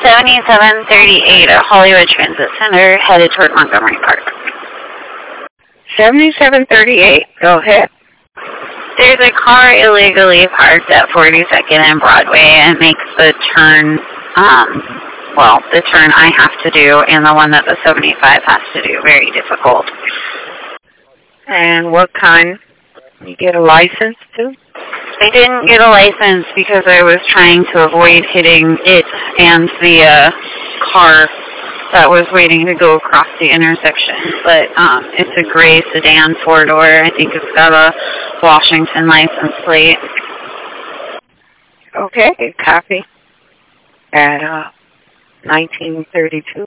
7738 at Hollywood Transit Center, headed toward Montgomery Park. 7738, go ahead. There's a car illegally parked at 42nd and Broadway and makes the turn, the turn I have to do and the one that the 75 has to do very difficult. And what kind? You get a license too? I didn't get a license because I was trying to avoid hitting it and the car that was waiting to go across the intersection. But it's a gray sedan four-door. I think it's got a Washington license plate. Okay, copy. At 1932.